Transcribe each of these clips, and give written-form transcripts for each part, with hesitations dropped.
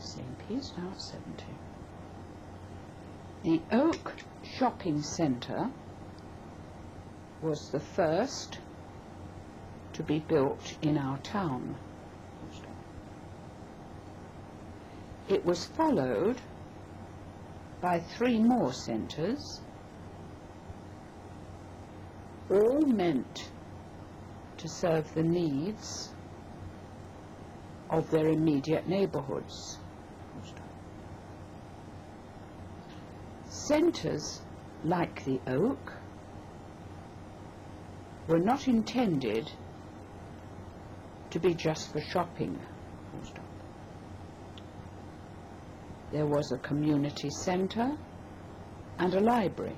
Same piece now at 70. The Oak Shopping Centre was the first to be built in our town. It was followed by 3 more centres, all meant to serve the needs of their immediate neighbourhoods. Centres like the Oak were not intended to be just for shopping. There was a community centre and a library.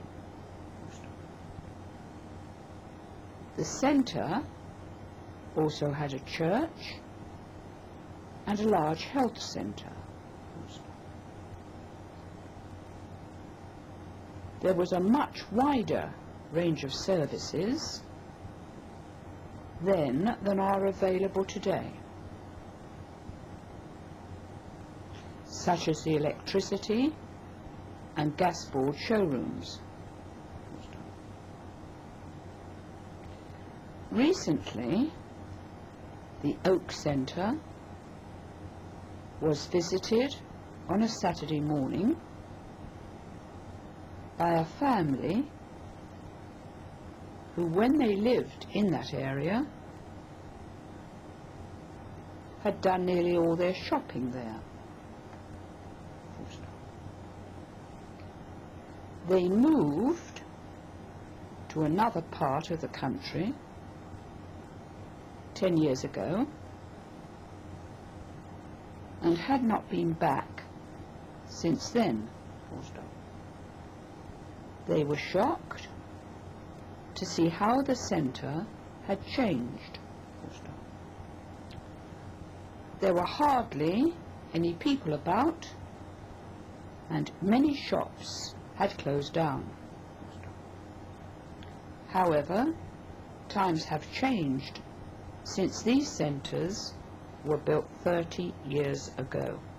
The centre also had a church and a large health centre. There was a much wider range of services then than are available today, such as the electricity and gas board showrooms. Recently, the Oak Centre was visited on a Saturday morning by a family who, when they lived in that area, had done nearly all their shopping there. They moved to another part of the country 10 years ago and had not been back since then. They were shocked to see how the centre had changed. There were hardly any people about, and many shops had closed down. However, times have changed since these centres were built 30 years ago.